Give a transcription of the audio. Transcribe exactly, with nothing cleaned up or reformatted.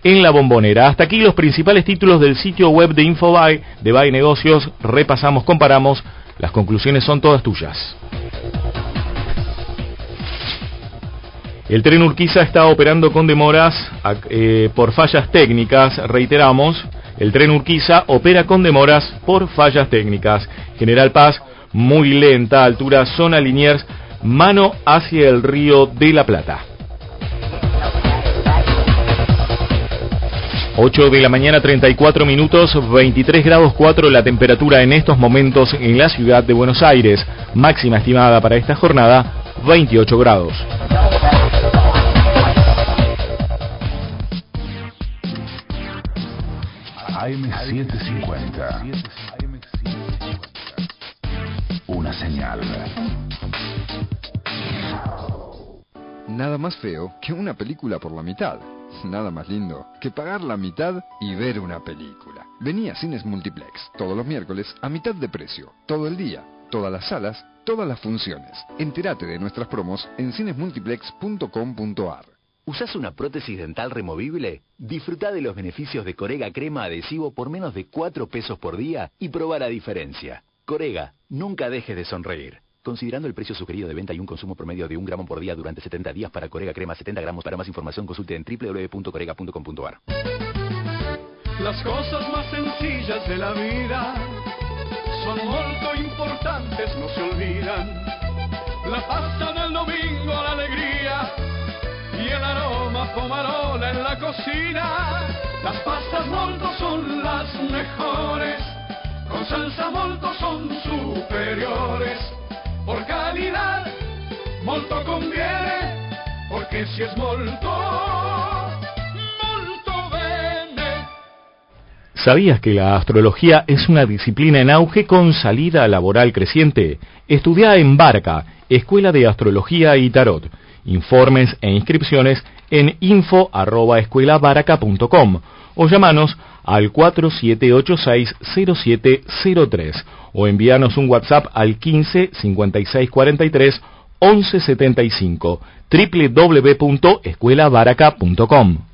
en La Bombonera. Hasta aquí los principales títulos del sitio web de Infobae, de Bae Negocios. Repasamos, comparamos, las conclusiones son todas tuyas. El tren Urquiza está operando con demoras eh, por fallas técnicas. Reiteramos, el tren Urquiza opera con demoras por fallas técnicas. General Paz, muy lenta, altura zona Liniers, mano hacia el río de la Plata. ocho de la mañana, treinta y cuatro minutos, veintitrés grados cuatro la temperatura en estos momentos en la ciudad de Buenos Aires. Máxima estimada para esta jornada, veintiocho grados. A M setecientos cincuenta. Una señal. Nada más feo que una película por la mitad. Nada más lindo que pagar la mitad y ver una película. Vení a Cines Multiplex todos los miércoles a mitad de precio, todo el día, todas las salas, todas las funciones. Entérate de nuestras promos en cines multiplex punto com punto ar. ¿Usás una prótesis dental removible? Disfruta de los beneficios de Corega Crema Adhesivo por menos de cuatro pesos por día y probá la diferencia. Corega, nunca dejes de sonreír. Considerando el precio sugerido de venta y un consumo promedio de un gramo por día durante setenta días para Corega Crema setenta gramos. Para más información consulte en doble u doble u doble u punto corega punto com punto ar. Las cosas más sencillas de la vida son molto importantes, no se olvidan. La pasta del domingo, la alegría y el aroma pomarola en la cocina. Las pastas molto son las mejores, con salsa molto son superiores. Por calidad, molto conviene, porque si es molto, molto bene. ¿Sabías que la astrología es una disciplina en auge con salida laboral creciente? Estudia en Barca, Escuela de Astrología y Tarot. Informes e inscripciones en info arroba escuela baraca punto com o llamanos al cuatro siete ocho seis cero siete cero tres o envíanos un WhatsApp al quince cincuenta y seis cuarenta y tres once setenta y cinco, doble u doble u doble u punto escuela baraca punto com.